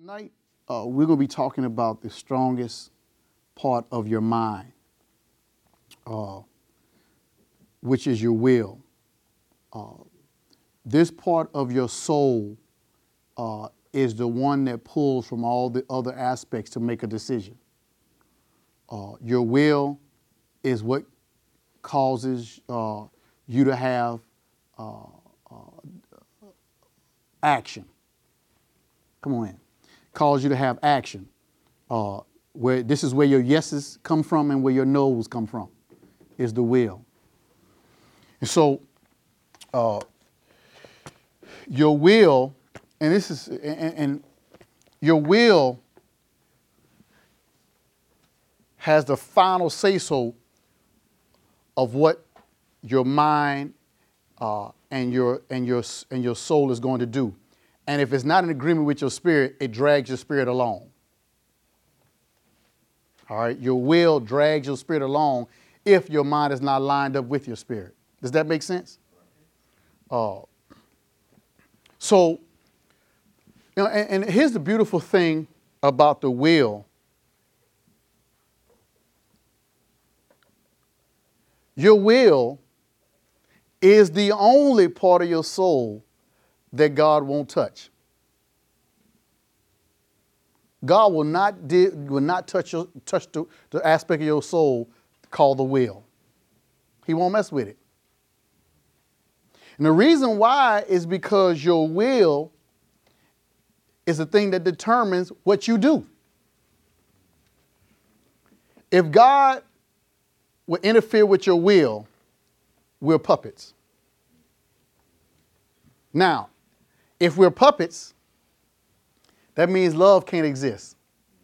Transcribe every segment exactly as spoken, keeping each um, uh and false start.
Tonight, uh, we're going to be talking about the strongest part of your mind, uh, which is your will. Uh, this part of your soul uh, is the one that pulls from all the other aspects to make a decision. Uh, your will is what causes uh, you to have uh, uh, action. Come on in. Cause you to have action. Uh, where this is where your yeses come from and where your no's come from, is the will. And so, uh, your will, and this is, and, and your will has the final say-so of what your mind uh, and your and your and your soul is going to do. And if it's not in agreement with your spirit, it drags your spirit along. All right, your will drags your spirit along if your mind is not lined up with your spirit. Does that make sense? Uh, so, you know, and, and here's the beautiful thing about the will. Your will is the only part of your soul that God won't touch. God will not di- will not touch your, touch the, the aspect of your soul called the will. He won't mess with it. And the reason why is because your will is the thing that determines what you do. If God will interfere with your will, we're puppets. Now, if we're puppets, that means love can't exist.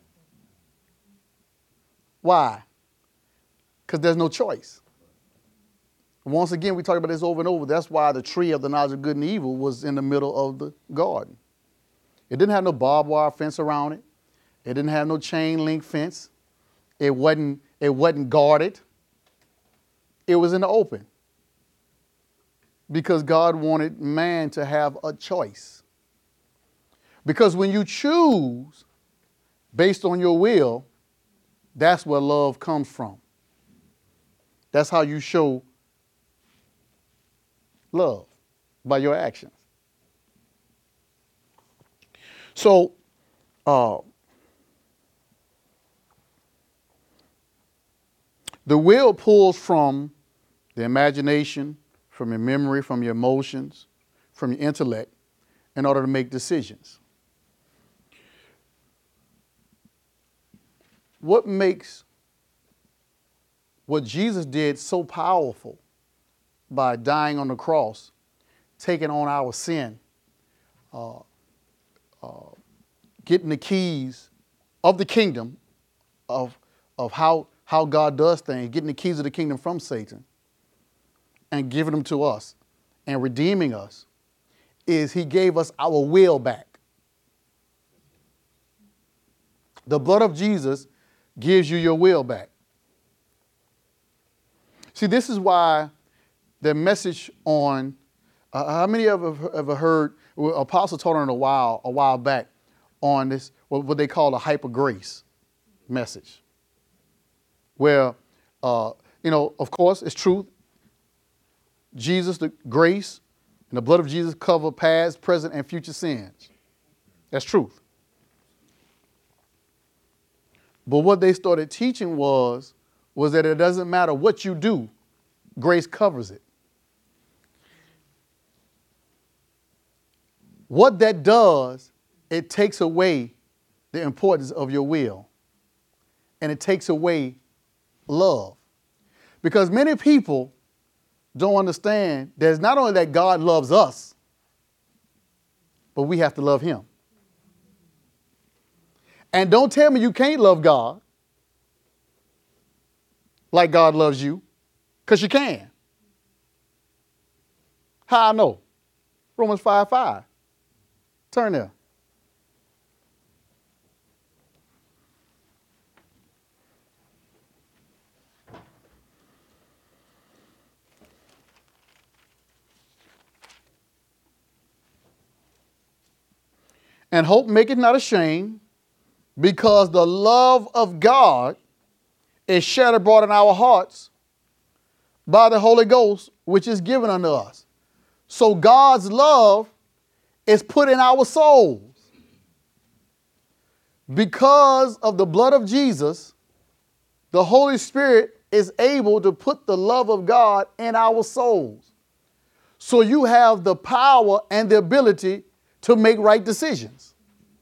Why? Because there's no choice. Once again, we talk about this over and over. That's why the tree of the knowledge of good and evil was in the middle of the garden. It didn't have no barbed wire fence around it. It didn't have no chain link fence. It wasn't, it wasn't guarded. It was in the open. Because God wanted man to have a choice. Because when you choose based on your will, that's where love comes from. That's how you show love, by your actions. So, uh, the will pulls from the imagination, from your memory, from your emotions, from your intellect, in order to make decisions. What makes what Jesus did so powerful by dying on the cross, taking on our sin, uh, uh, getting the keys of the kingdom of, of how, how God does things, getting the keys of the kingdom from Satan and giving them to us and redeeming us, is he gave us our will back. The blood of Jesus gives you your will back. See, this is why the message on, uh, how many of you have ever heard, well, Apostle taught on a while, a while back on this, what, what they call a hyper grace message. Where, uh, you know, of course, it's truth. Jesus, the grace, and the blood of Jesus cover past, present, and future sins. That's truth. But what they started teaching was, was that it doesn't matter what you do, grace covers it. What that does, it takes away the importance of your will. And it takes away love. Because many people don't understand that it's not only that God loves us, but we have to love him. And don't tell me you can't love God like God loves you, because you can. How I know? Romans five five. Turn there. And And hope maketh not ashamed, because the love of God is shed abroad in our hearts by the Holy Ghost, which is given unto us. So God's love is put in our souls. Because of the blood of Jesus, the Holy Spirit is able to put the love of God in our souls. So you have the power and the ability to make right decisions.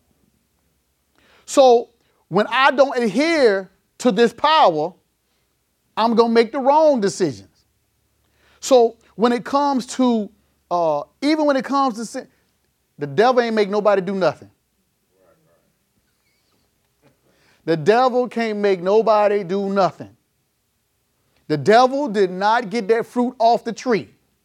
So when I don't adhere to this power, I'm going to make the wrong decisions. So when it comes to, uh, even when it comes to sin, the devil ain't make nobody do nothing. The devil can't make nobody do nothing. The devil did not get that fruit off the tree.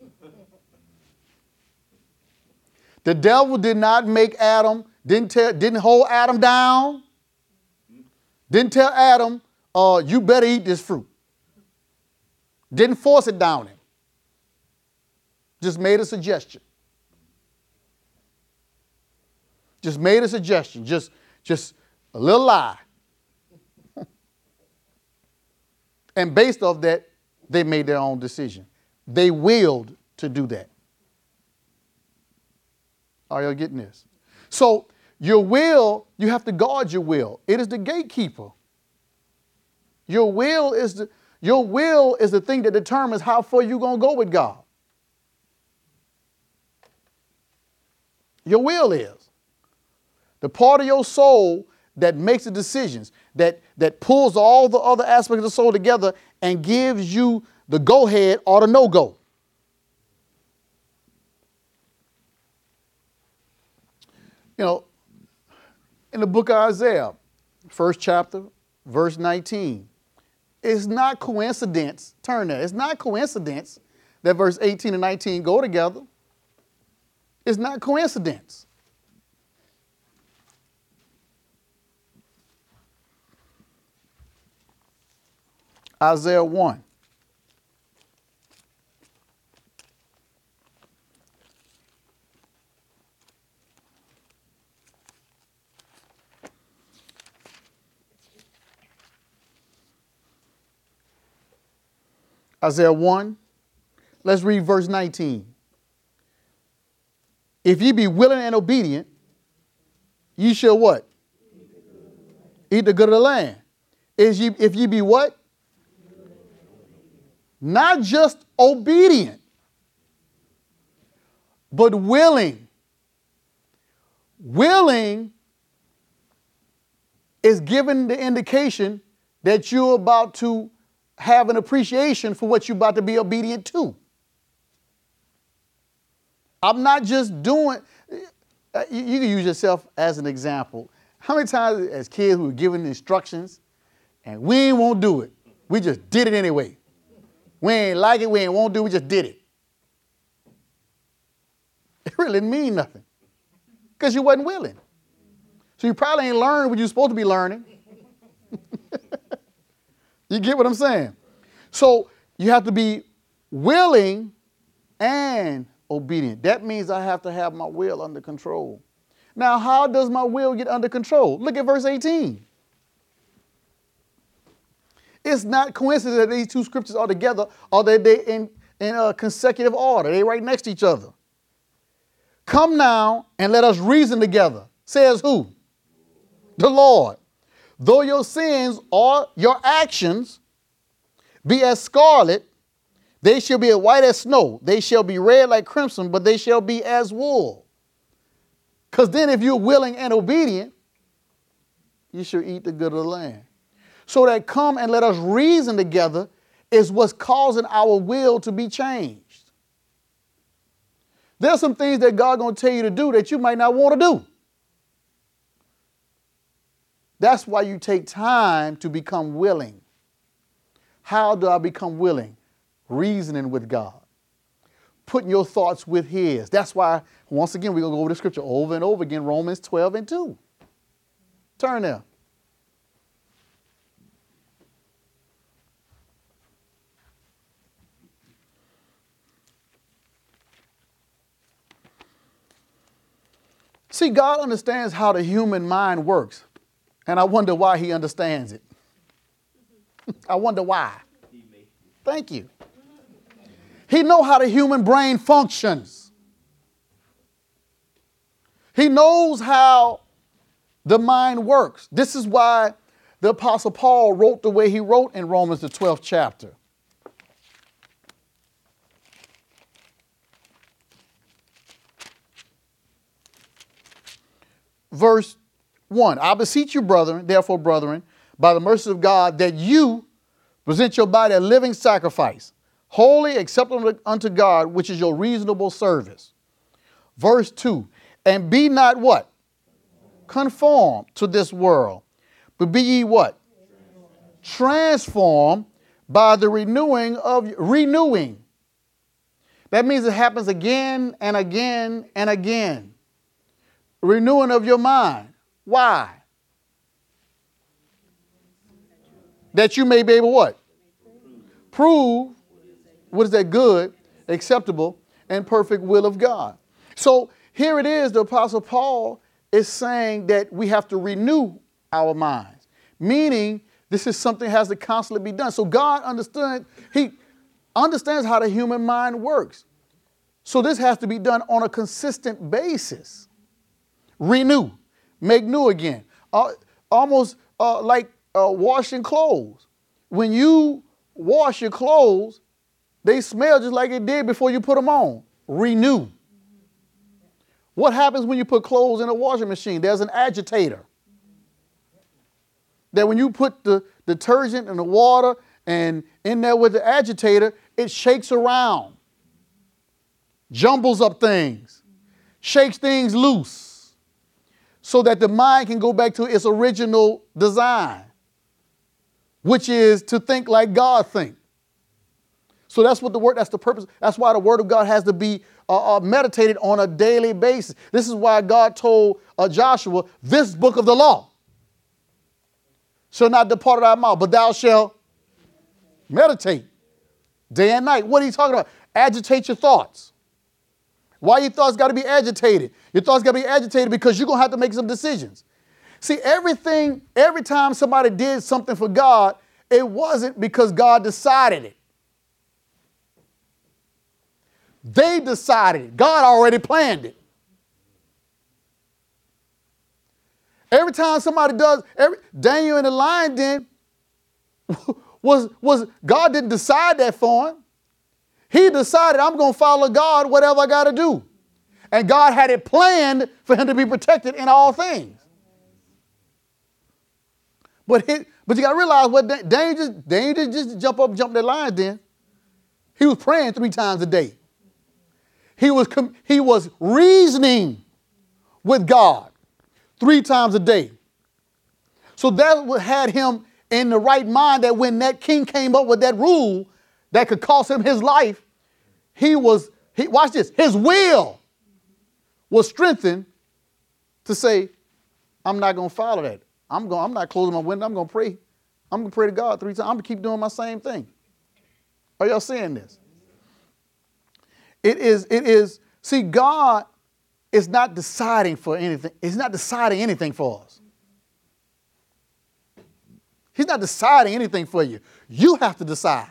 The devil did not make Adam, didn't tell, didn't hold Adam down. Didn't tell Adam, uh, you better eat this fruit. Didn't force it down him. Just made a suggestion. Just made a suggestion. Just, just a little lie. And based off that, they made their own decision. They willed to do that. Are y'all getting this? So your will, you have to guard your will. It is the gatekeeper. Your will is the, your will is the thing that determines how far you're going to go with God. Your will is. The part of your soul that makes the decisions, that, that pulls all the other aspects of the soul together and gives you the go-ahead or the no-go. You know, in the book of Isaiah, first chapter, verse nineteen, it's not coincidence, turn there, it's not coincidence that verse eighteen and nineteen go together. It's not coincidence. Isaiah one. Isaiah one, let's read verse nineteen. If ye be willing and obedient, ye shall what? Eat the good of the land. Is ye, if ye be what? Not just obedient, but willing. Willing is given the indication that you're about to have an appreciation for what you're about to be obedient to. I'm not just doing, you, you can use yourself as an example. How many times as kids we were given instructions and we ain't won't do it. We just did it anyway. We ain't like it, we ain't won't do it, we just did it. It really didn't mean nothing because you wasn't willing. So you probably ain't learned what you're supposed to be learning. You get what I'm saying? So you have to be willing and obedient. That means I have to have my will under control. Now, how does my will get under control? Look at verse eighteen. It's not coincidence that these two scriptures are together or that they in, in a consecutive order. They right next to each other. Come now and let us reason together. Says who? The Lord. Though your sins or your actions be as scarlet, they shall be as white as snow. They shall be red like crimson, but they shall be as wool. Because then if you're willing and obedient, you shall eat the good of the land. So that come and let us reason together is what's causing our will to be changed. There's some things that God going to tell you to do that you might not want to do. That's why you take time to become willing. How do I become willing? Reasoning with God. Putting your thoughts with His. That's why, once again, we're going to go over the scripture over and over again, Romans twelve and two. Turn there. See, God understands how the human mind works, and I wonder why he understands it. I wonder why. Thank you. He knows how the human brain functions. He knows how the mind works. This is why the Apostle Paul wrote the way he wrote in Romans, the twelfth chapter. Verse one, I beseech you, brethren, therefore, brethren, by the mercy of God, that you present your body a living sacrifice, holy, acceptable unto God, which is your reasonable service. Verse two, and be not what? Conformed to this world, but be ye what? Transformed by the renewing of, renewing. That means it happens again and again and again. Renewing of your mind. Why? That you may be able what? Prove what is that good, acceptable, and perfect will of God. So here it is, the Apostle Paul is saying that we have to renew our minds, meaning this is something that has to constantly be done. So God understood, he understands how the human mind works. So this has to be done on a consistent basis. Renew, make new again. Uh, almost uh, like uh, washing clothes. When you wash your clothes, they smell just like it did before you put them on. Renew. What happens when you put clothes in a washing machine? There's an agitator. That when you put the detergent in the water and in there with the agitator, it shakes around, jumbles up things, shakes things loose, so that the mind can go back to its original design, which is to think like God thinks. So that's what the word, that's the purpose. That's why the word of God has to be uh, uh, meditated on a daily basis. This is why God told uh, Joshua, this book of the law shall not depart out of thy mouth, but thou shalt meditate day and night. What are you talking about? Agitate your thoughts. Why your thoughts got to be agitated? Your thoughts got to be agitated because you're going to have to make some decisions. See, everything, every time somebody did something for God, it wasn't because God decided it. They decided it. God already planned it. Every time somebody does, every, Daniel in the lion den, was, was, God didn't decide that for him. He decided, I'm going to follow God, whatever I got to do. And God had it planned for him to be protected in all things. But, he, but you got to realize what Daniel just, Daniel just, just jump up and jump that lion den. He was praying three times a day. He was, he was reasoning with God three times a day. So that had him in the right mind that when that king came up with that rule that could cost him his life, he was, he, watch this, his will was strengthened to say, I'm not going to follow that. I'm going, I'm not closing my window. I'm going to pray. I'm going to pray to God three times. I'm going to keep doing my same thing. Are y'all seeing this? It is, it is, see, God is not deciding for anything. He's not deciding anything for us. He's not deciding anything for you. You have to decide.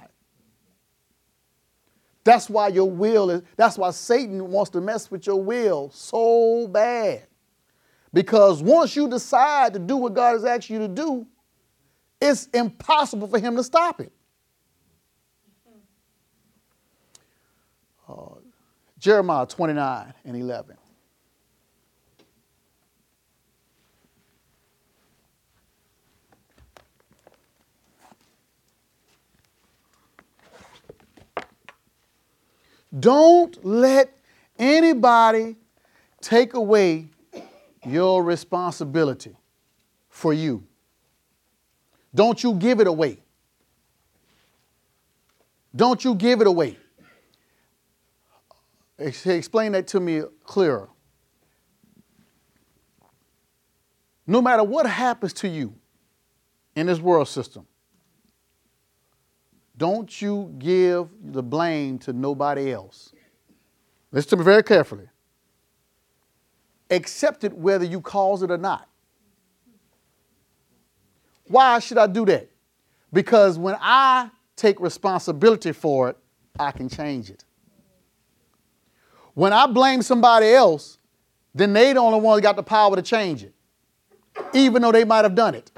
That's why your will is, that's why Satan wants to mess with your will so bad. Because once you decide to do what God has asked you to do, it's impossible for him to stop it. Uh, Jeremiah twenty-nine and eleven. Don't let anybody take away your responsibility for you. Don't you give it away. Don't you give it away. Explain that to me clearer. No matter what happens to you in this world system, don't you give the blame to nobody else. Listen to me very carefully. accept it whether you cause it or not. Why should I do that? Because when I take responsibility for it, I can change it. When I blame somebody else, then they the only one that got the power to change it, even though they might have done it.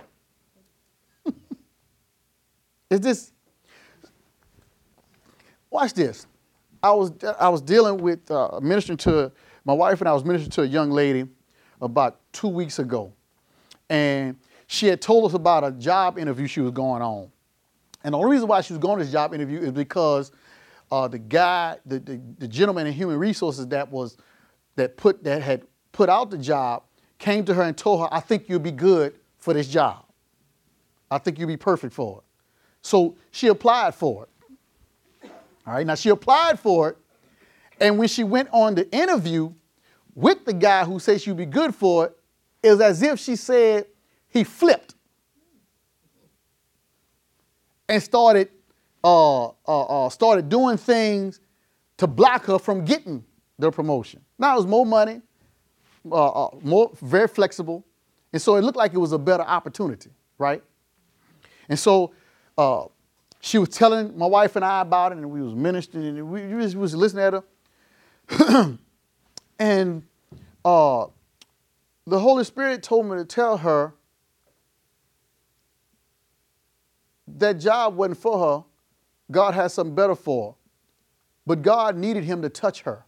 Is this? Watch this. I was I was dealing with uh, ministering to my wife, and I was ministering to a young lady about two weeks ago, and she had told us about a job interview she was going on. And the only reason why she was going to this job interview is because uh, the guy, the, the, the gentleman in human resources that was that put that had put out the job came to her and told her, "I think you'll be good for this job. I think you'll be perfect for it." So she applied for it. All right, now she applied for it, and when she went on the interview with the guy who said she'd be good for it, it was as if she said he flipped and started uh, uh, uh, started doing things to block her from getting the promotion. Now it was more money, uh, uh, more very flexible, and so it looked like it was a better opportunity, right? And so uh, she was telling my wife and I about it, and we was ministering, and we, we was listening at her, and uh, the Holy Spirit told me to tell her that job wasn't for her. God had something better for her. But God needed him to touch her.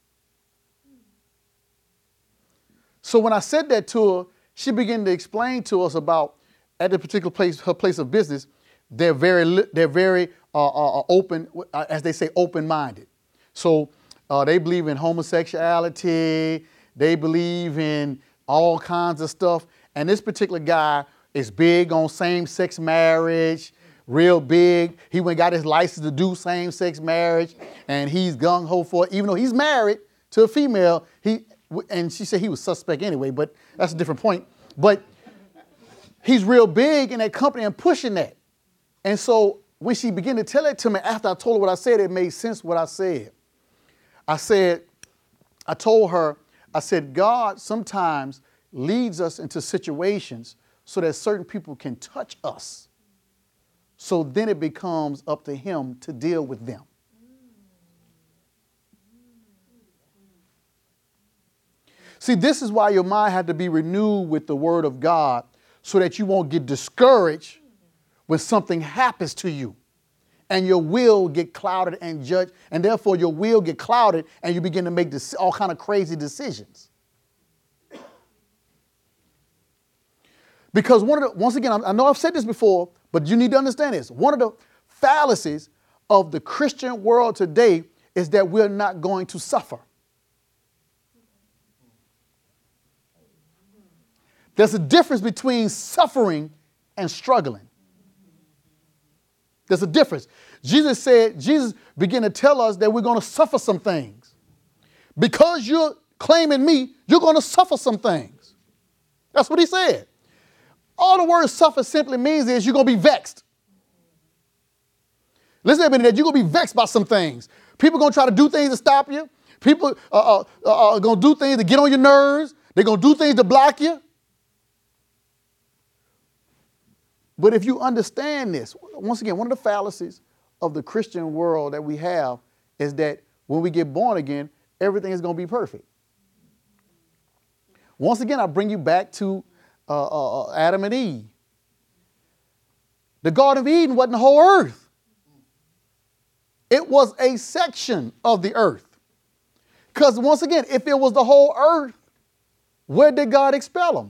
So when I said that to her, she began to explain to us about, at the particular place, her place of business, they're very, they're very uh, uh, open, uh, as they say, open-minded. So uh, they believe in homosexuality. They believe in all kinds of stuff. And this particular guy is big on same-sex marriage, real big. He went and got his license to do same-sex marriage, and he's gung-ho for it. Even though he's married to a female, he and she said he was suspect anyway, but that's a different point. But he's real big in that company and pushing that. And so when she began to tell it to me, after I told her what I said, it made sense what I said. I said, I told her, I said, God sometimes leads us into situations so that certain people can touch us. So then it becomes up to him to deal with them. See, this is why your mind had to be renewed with the word of God, so that you won't get discouraged when something happens to you and your will get clouded and judged, and therefore your will get clouded and you begin to make this, all kind of crazy decisions. Because one of the, once again, I know I've said this before, but you need to understand this. One of the fallacies of the Christian world today is that we're not going to suffer. There's a difference between suffering and struggling. There's a difference. Jesus said, Jesus began to tell us that we're going to suffer some things. Because you're claiming me, you're going to suffer some things. That's what he said. All the word suffer simply means is you're going to be vexed. Listen to me, that you're going to be vexed by some things. People are going to try to do things to stop you. People are, are, are going to do things to get on your nerves. They're going to do things to block you. But if you understand this, once again, one of the fallacies of the Christian world that we have is that when we get born again, everything is going to be perfect. Once again, I bring you back to uh, uh, Adam and Eve. The Garden of Eden wasn't the whole earth. It was a section of the earth. Because once again, if it was the whole earth, where did God expel them?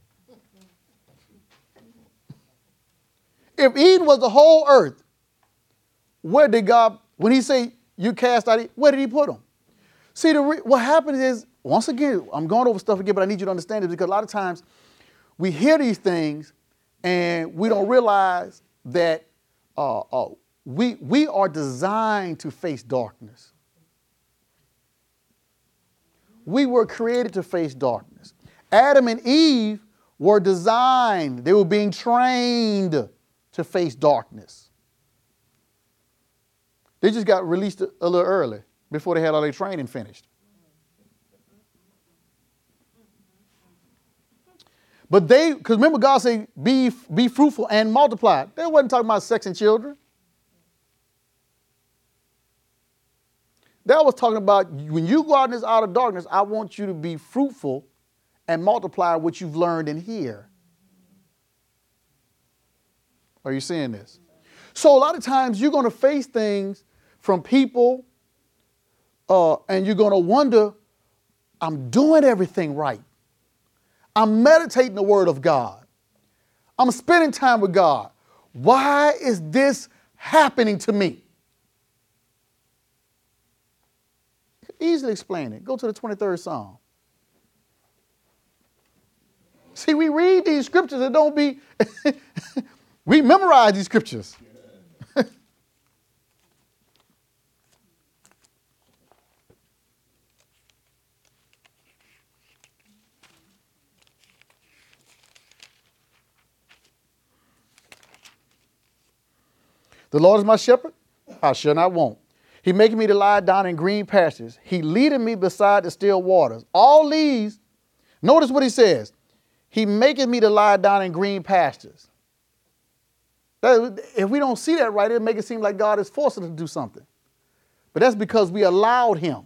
If Eden was the whole earth, where did God, when he say you cast out, where did he put them? See, the re- what happens is, once again, I'm going over stuff again, but I need you to understand it, because a lot of times we hear these things and we don't realize that uh, uh, we, we are designed to face darkness. We were created to face darkness. Adam and Eve were designed, they were being trained to face darkness. They just got released a, a little early before they had all their training finished. But they, because remember God said, be, be fruitful and multiply. They wasn't talking about sex and children. That was talking about when you go out in this outer darkness, I want you to be fruitful and multiply what you've learned in here. Are you seeing this? So a lot of times you're going to face things from people uh, and you're going to wonder, I'm doing everything right. I'm meditating the word of God. I'm spending time with God. Why is this happening to me? Easily explain it. Go to the twenty-third Psalm. See, we read these scriptures and don't be, we memorize these scriptures. The Lord is my shepherd, I shall not want. He maketh me to lie down in green pastures. He leadeth me beside the still waters. All these, notice what he says. He maketh me to lie down in green pastures. That, if we don't see that right, it'll make it seem like God is forcing us to do something. But that's because we allowed him.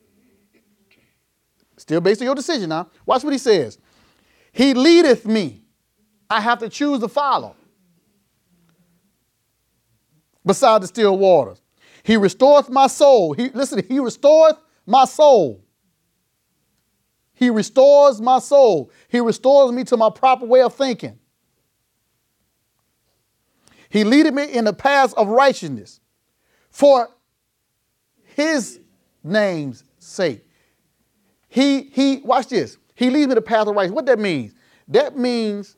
Still based on your decision now. Watch what he says. He leadeth me. I have to choose to follow. Beside the still waters. He restoreth my soul. He, listen, he restoreth my soul. He restores my soul. He restores me to my proper way of thinking. He leadeth me in the paths of righteousness for his name's sake. He, he, watch this. He leads me the path of righteousness. What that means? That means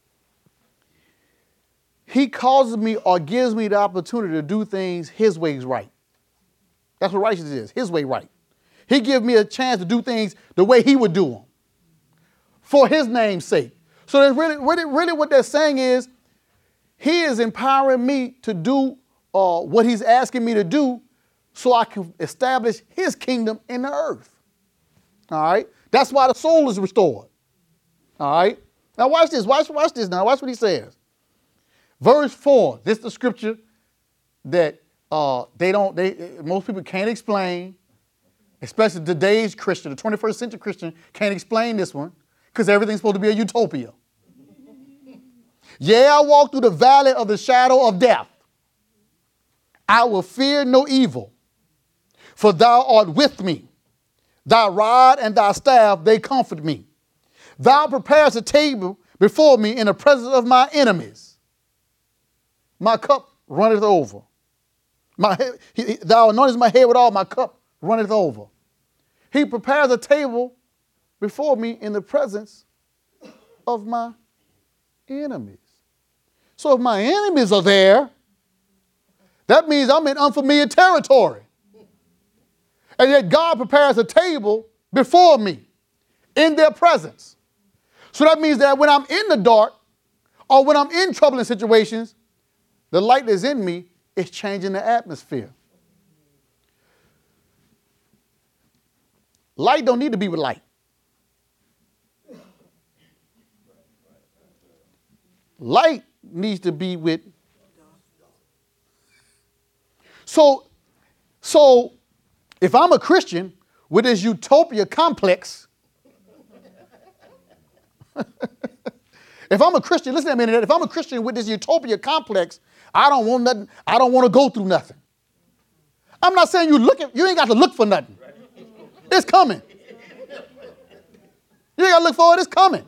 he causes me or gives me the opportunity to do things his ways right. That's what righteousness is, his way right. He gives me a chance to do things the way he would do them for his name's sake. So that's really, really, really what they're saying is he is empowering me to do uh, what he's asking me to do so I can establish his kingdom in the earth. All right? That's why the soul is restored. All right? Now watch this. Watch, watch this now. Watch what he says. Verse four, this is the scripture that uh, they don't, they most people can't explain, especially today's Christian, the twenty-first century Christian can't explain this one because everything's supposed to be a utopia. Yeah, I walk through the valley of the shadow of death. I will fear no evil, for thou art with me. Thy rod and thy staff, they comfort me. Thou preparest a table before me in the presence of my enemies. My cup runneth over. My head, he, he, thou anointest my head with oil, my cup runneth over. He prepares a table before me in the presence of my enemies. So if my enemies are there, that means I'm in unfamiliar territory. And yet God prepares a table before me in their presence. So that means that when I'm in the dark or when I'm in troubling situations, the light that's in me is changing the atmosphere. Light don't need to be with light. Light needs to be with. So, so if I'm a Christian with this utopia complex, if I'm a Christian, listen to me a minute, if I'm a Christian with this utopia complex, I don't want nothing. I don't want to go through nothing. I'm not saying you look at, you ain't got to look for nothing. It's coming. You ain't got to look for it. It's coming.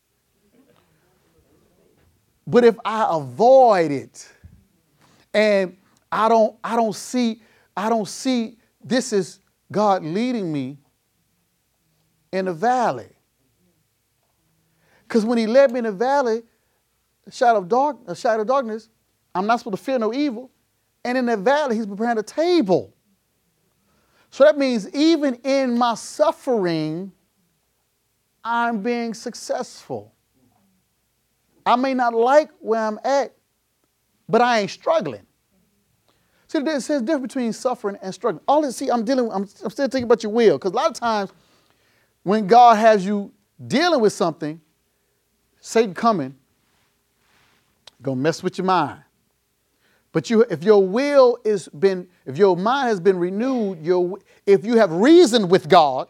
But if I avoid it and I don't, I don't see, I don't see this is God leading me in the valley. Because when he led me in the valley, a shadow of dark, a shadow of darkness, I'm not supposed to fear no evil. And in that valley, he's preparing a table. So that means even in my suffering, I'm being successful. I may not like where I'm at, but I ain't struggling. See, there's a difference between suffering and struggling. All this, see, I'm dealing with, I'm, I'm still thinking about your will. Because a lot of times when God has you dealing with something, Satan coming, gonna mess with your mind. But you, if your will is been, if your mind has been renewed, your, if you have reasoned with God,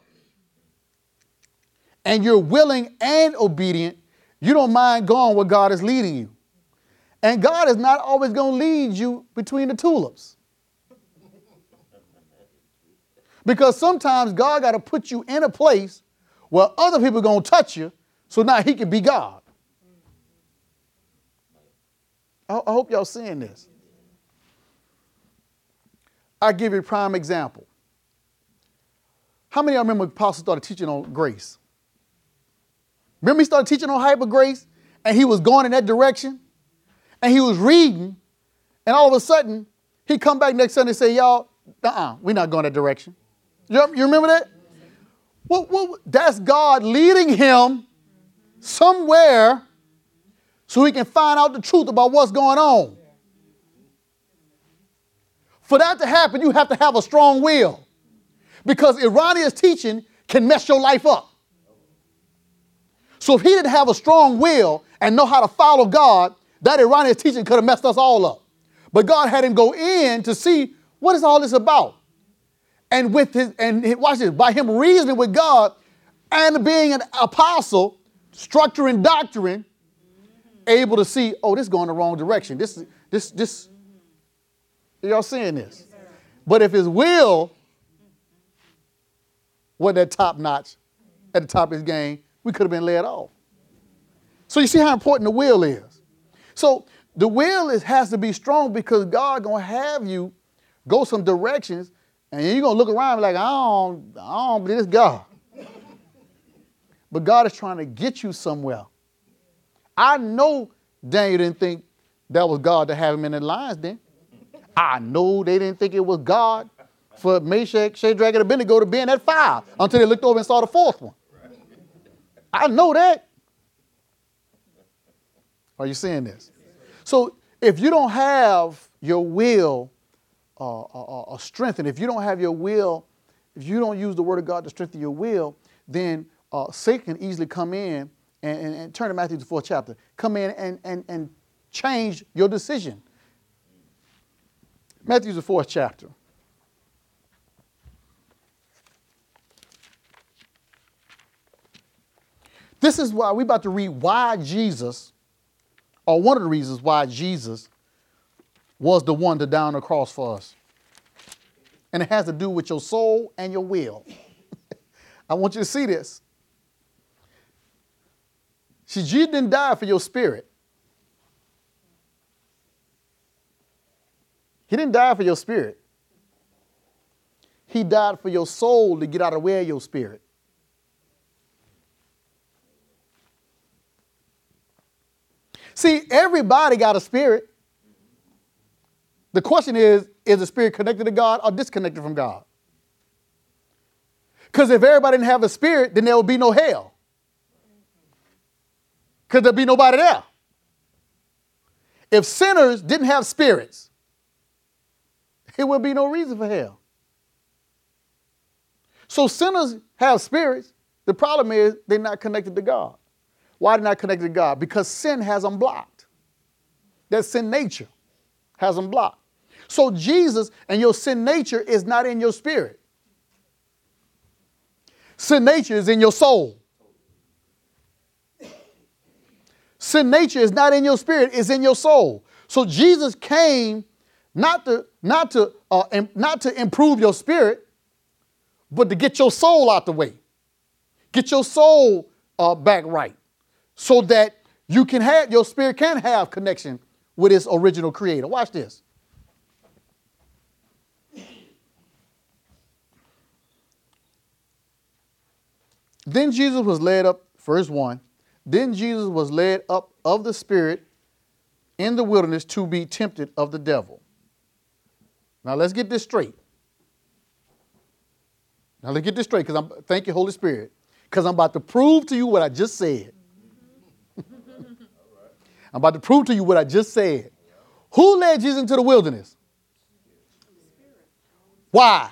and you're willing and obedient, you don't mind going where God is leading you. And God is not always going to lead you between the tulips. Because sometimes God got to put you in a place where other people are going to touch you, so now he can be God. I, I hope y'all seeing this. I'll give you a prime example. How many of y'all remember the apostle started teaching on grace? Remember he started teaching on hyper grace, and he was going in that direction, and he was reading, and all of a sudden, he come back next Sunday and say, y'all, uh-uh, we're not going that direction. You, you remember that? Well, well, that's God leading him somewhere so he can find out the truth about what's going on. For that to happen, you have to have a strong will, because erroneous teaching can mess your life up. So if he didn't have a strong will and know how to follow God, that erroneous teaching could have messed us all up. But God had him go in to see, what is all this about? And with his, and watch this, by him reasoning with God and being an apostle, structuring doctrine, able to see, oh, this is going the wrong direction. This, this, this, y'all seeing this? But if his will wasn't at top notch, at the top of his game, we could have been led off. So you see how important the will is. So the will is, has to be strong, because God going to have you go some directions, and you're going to look around like, I don't, I don't believe this God. But God is trying to get you somewhere. I know Daniel didn't think that was God to have him in the lion's den. I know they didn't think it was God for Meshach, Shadrach, and Abednego to be in that fire until they looked over and saw the fourth one. I know that. Are you seeing this? So if you don't have your will uh, uh, uh, strengthened, if you don't have your will, if you don't use the word of God to strengthen your will, then uh, Satan can easily come in and, and, and turn to Matthew the fourth chapter, come in and, and, and change your decision. Matthew the fourth chapter. This is why we're about to read why Jesus, or one of the reasons why Jesus was the one to die on the cross for us. And it has to do with your soul and your will. I want you to see this. See, Jesus didn't die for your spirit. He didn't die for your spirit. He died for your soul to get out of the way of your spirit. See, everybody got a spirit. The question is, is the spirit connected to God or disconnected from God? Because if everybody didn't have a spirit, then there would be no hell. Because there'd be nobody there. If sinners didn't have spirits, it would be no reason for hell. So sinners have spirits. The problem is they're not connected to God. Why they're not connected to God? Because sin has them blocked. That sin nature has them blocked. So Jesus and your sin nature is not in your spirit. Sin nature is in your soul. Sin nature is not in your spirit, it's in your soul. So Jesus came not to, not to, uh, im- not to improve your spirit, but to get your soul out the way. Get your soul uh, back right, so that you can have, your spirit can have connection with its original creator. Watch this. Then Jesus was led up, verse one, then Jesus was led up of the Spirit in the wilderness to be tempted of the devil. Now let's get this straight. Now let's get this straight, because I'm, thank you, Holy Spirit, because I'm about to prove to you what I just said. I'm about to prove to you what I just said. Who led Jesus into the wilderness? Why?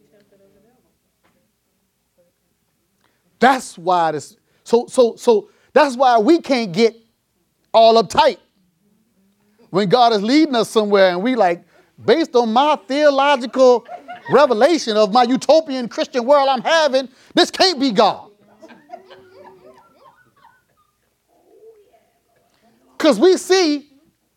That's why this. So, so, so That's why we can't get all uptight when God is leading us somewhere and we like, based on my theological revelation of my utopian Christian world I'm having, this can't be God. Because we see,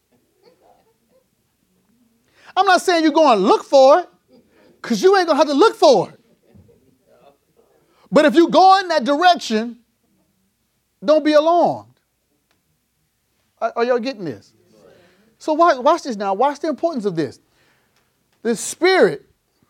I'm not saying you're going to look for it, because you ain't going to have to look for it. But if you go in that direction, don't be alarmed. Are, are y'all getting this? So watch, watch this now. Watch the importance of this. The Spirit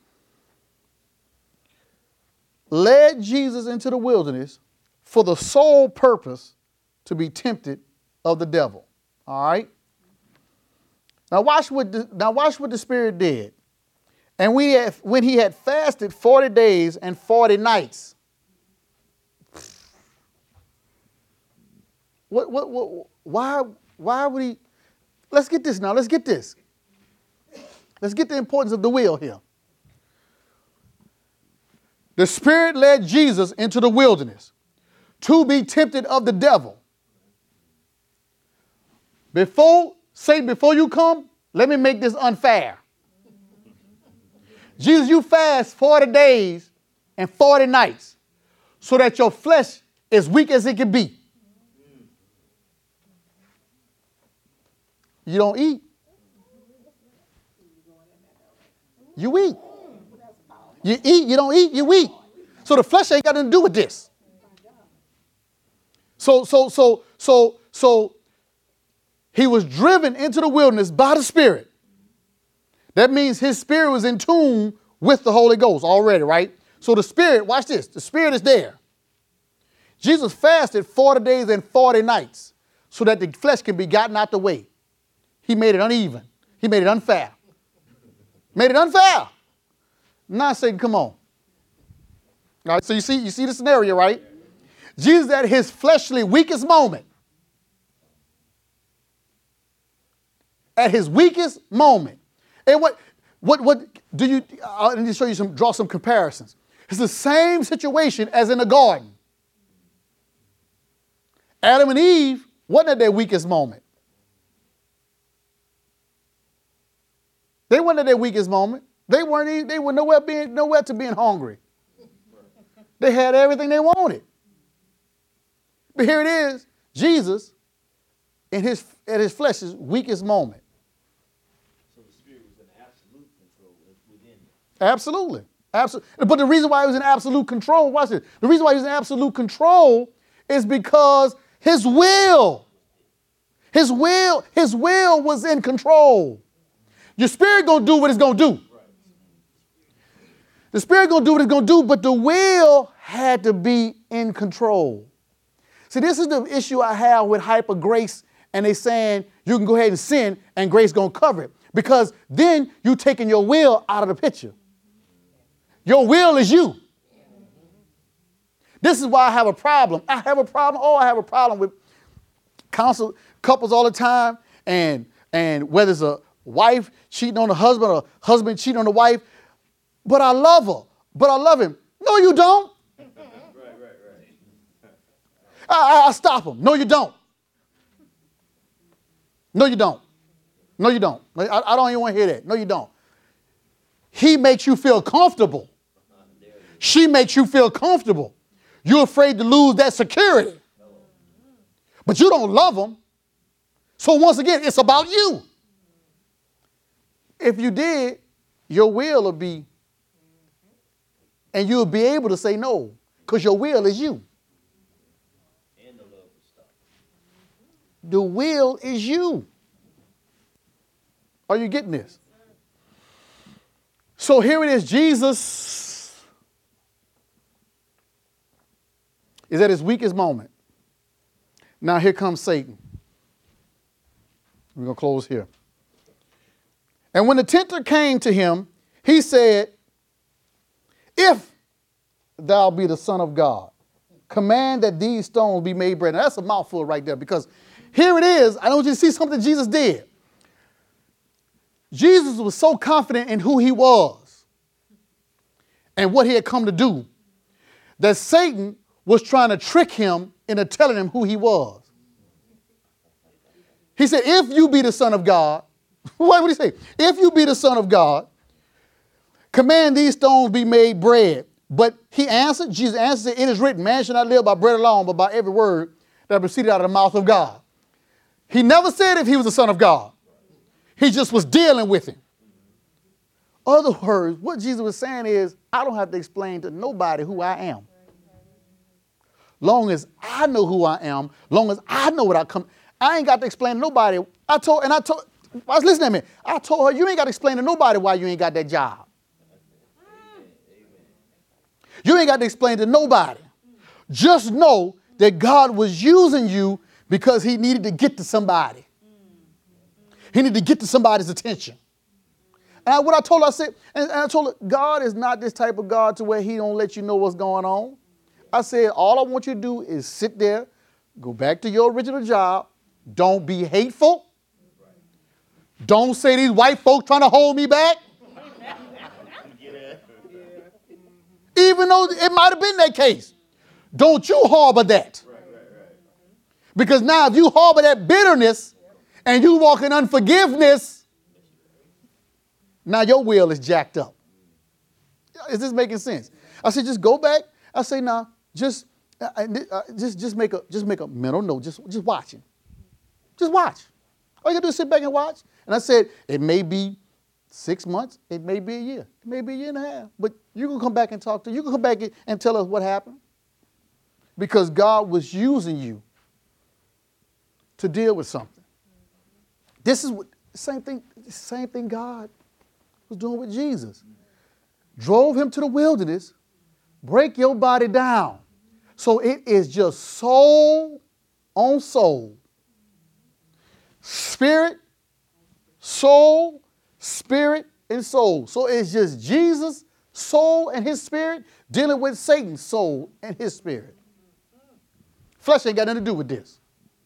led Jesus into the wilderness for the sole purpose to be tempted of the devil. All right? Now watch what the, now watch what the Spirit did. And we had, when he had fasted forty days and forty nights. What, what, what, why, why would he? Let's get this now. Let's get this. Let's get the importance of the will here. The Spirit led Jesus into the wilderness to be tempted of the devil. Before, Satan, before you come, let me make this unfair. Jesus, you fast forty days and forty nights so that your flesh is weak as it can be. You don't eat. You eat. You eat, you don't eat, you eat. So the flesh ain't got nothing to do with this. So, so, so, so, so he was driven into the wilderness by the Spirit. That means his spirit was in tune with the Holy Ghost already, right? So the Spirit, watch this, the Spirit is there. Jesus fasted forty days and forty nights so that the flesh can be gotten out the way. He made it uneven. He made it unfair. Made it unfair. Now Satan, come on. All right, so you see, you see the scenario, right? Jesus at his fleshly weakest moment. At his weakest moment. And what, what, what do you, I need to show you some, draw some comparisons. It's the same situation as in the garden. Adam and Eve wasn't at their weakest moment. They weren't at their weakest moment. They weren't even, they were nowhere being nowhere to being hungry. They had everything they wanted. But here it is, Jesus in his at his flesh's weakest moment. So the Spirit was in absolute control within him. Absolutely. Absolutely. But the reason why he was in absolute control, watch this. The reason why he was in absolute control is because his will, his will, his will was in control. Your spirit gonna do what it's gonna do. The Spirit gonna do what it's gonna do, but the will had to be in control. See, this is the issue I have with hyper grace, and they saying you can go ahead and sin and grace gonna cover it. Because then you taking your will out of the picture. Your will is you. This is why I have a problem. I have a problem. Oh, I have a problem with counsel couples all the time, and and whether it's a wife cheating on the husband or husband cheating on the wife. But I love her. But I love him. No, you don't. Right, right, right. I, I, I stop him. No, you don't. No, you don't. No, you don't. I, I don't even want to hear that. No, you don't. He makes you feel comfortable. She makes you feel comfortable. You're afraid to lose that security. But you don't love him. So once again, it's about you. If you did, your will will be, and you'll be able to say no, because your will is you. And the love will stop. The will is you. Are you getting this? So here it is. Jesus is at his weakest moment. Now here comes Satan. We're going to close here. And when the tempter came to him, he said, if thou be the Son of God, command that these stones be made bread. Now that's a mouthful right there, because here it is. I want you to see something Jesus did. Jesus was so confident in who he was and what he had come to do that Satan was trying to trick him into telling him who he was. He said, if you be the Son of God, what would he say? If you be the Son of God, command these stones be made bread. But he answered, Jesus answered, it is written, man shall not live by bread alone, but by every word that proceeded out of the mouth of God. He never said if he was the Son of God. He just was dealing with him. Other words, what Jesus was saying is, I don't have to explain to nobody who I am. Long as I know who I am, long as I know what I come, I ain't got to explain to nobody. I told, and I told, I was listening to me. I told her, you ain't got to explain to nobody why you ain't got that job. You ain't got to explain to nobody. Just know that God was using you because he needed to get to somebody. He needed to get to somebody's attention. And I, what I told her, I said, and, and I told her, God is not this type of God to where he don't let you know what's going on. I said, all I want you to do is sit there, go back to your original job. Don't be hateful. Don't say these white folks trying to hold me back. Even though it might have been that case. Don't you harbor that. Because now if you harbor that bitterness and you walk in unforgiveness, now your will is jacked up. Is this making sense? I said, just go back. I say, nah, just, uh, uh, just, just make a, just make a mental note. Just, just watch him. Just watch. All you gotta do is sit back and watch. And I said, it may be six months. It may be a year. It may be a year and a half. But you can come back and talk to, you can come back and tell us what happened. Because God was using you to deal with something. This is what, same thing, same thing God was doing with Jesus. Drove him to the wilderness, break your body down. So it is just soul on soul. Spirit, soul, spirit, and soul. So it's just Jesus, soul, and his spirit dealing with Satan's soul and his spirit. Flesh ain't got nothing to do with this.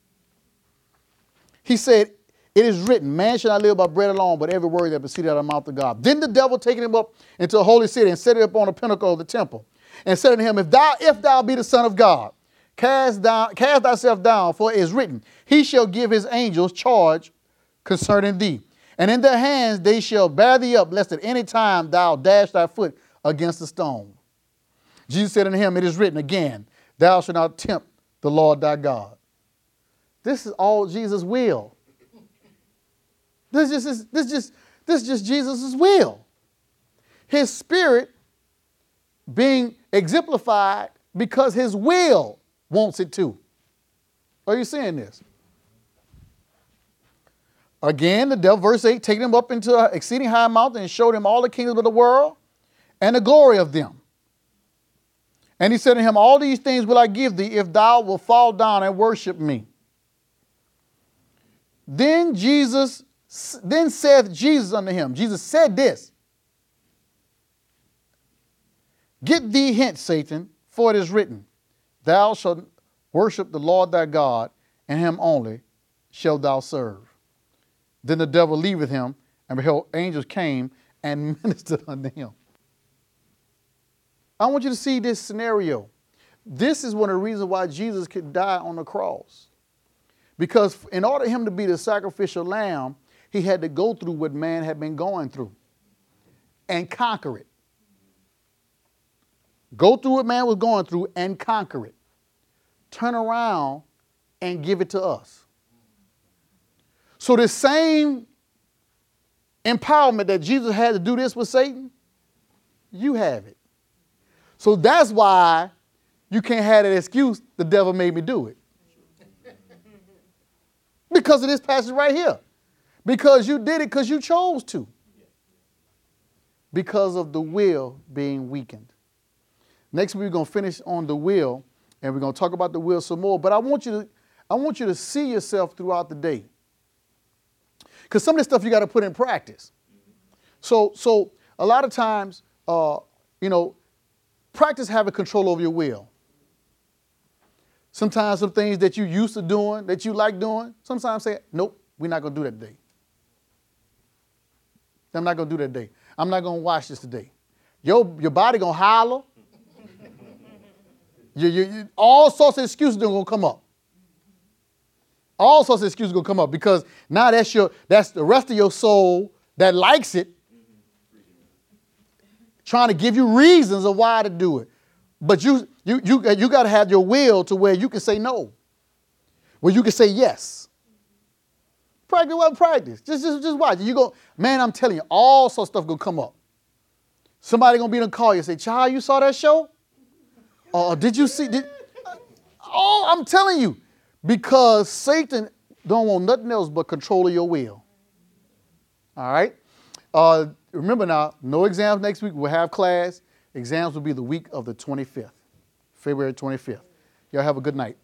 He said, it is written, man shall not live by bread alone, but every word that proceeded out of the mouth of God. Then the devil taking him up into a holy city and set it up on the pinnacle of the temple, and said unto him, if thou, if thou be the Son of God, cast down, cast thyself down, for it is written, he shall give his angels charge concerning thee. And in their hands they shall bear thee up, lest at any time thou dash thy foot against a stone. Jesus said unto him, it is written again, thou shalt not tempt the Lord thy God. This is all Jesus' will. This is just, this just, this is just Jesus' will. His spirit being exemplified because his will wants it to. Are you seeing this? Again, the devil, verse eight, taking him up into an exceeding high mountain and showed him all the kingdoms of the world and the glory of them. And he said to him, all these things will I give thee if thou wilt fall down and worship me. Then Jesus, then saith Jesus unto him, Jesus said this, get thee hence, Satan, for it is written, thou shalt worship the Lord thy God, and him only shalt thou serve. Then the devil leaveth him, and behold, angels came and ministered unto him. I want you to see this scenario. This is one of the reasons why Jesus could die on the cross. Because in order for him to be the sacrificial lamb, he had to go through what man had been going through and conquer it. Go through what man was going through and conquer it. Turn around and give it to us. So the same empowerment that Jesus had to do this with Satan, you have it. So that's why you can't have that excuse, the devil made me do it. Because of this passage right here. Because you did it because you chose to. Because of the will being weakened. Next week we're going to finish on the will, and we're going to talk about the will some more. But I want you to, I want you to see yourself throughout the day. Because some of this stuff you got to put in practice. So, so a lot of times, uh, you know, practice having control over your will. Sometimes some things that you used to doing, that you like doing, sometimes say, nope, we're not going to do that today. I'm not going to do that today. I'm not going to watch this today. Your, your body going to holler. You, you, you, all sorts of excuses are going to come up. All sorts of excuses are going to come up because now that's your that's the rest of your soul that likes it, trying to give you reasons of why to do it. But you you you you got to have your will to where you can say no, where you can say yes. Practice what practice. Just just just watch. You go, man. I'm telling you, all sorts of stuff gonna come up. Somebody gonna be in a call you and say, "Child, you saw that show? Or uh, did you see?" Did, oh, I'm telling you, because Satan don't want nothing else but control of your will. All right. Uh, remember now, no exams next week. We'll have class. Exams will be the week of the twenty-fifth, February twenty-fifth. Y'all have a good night.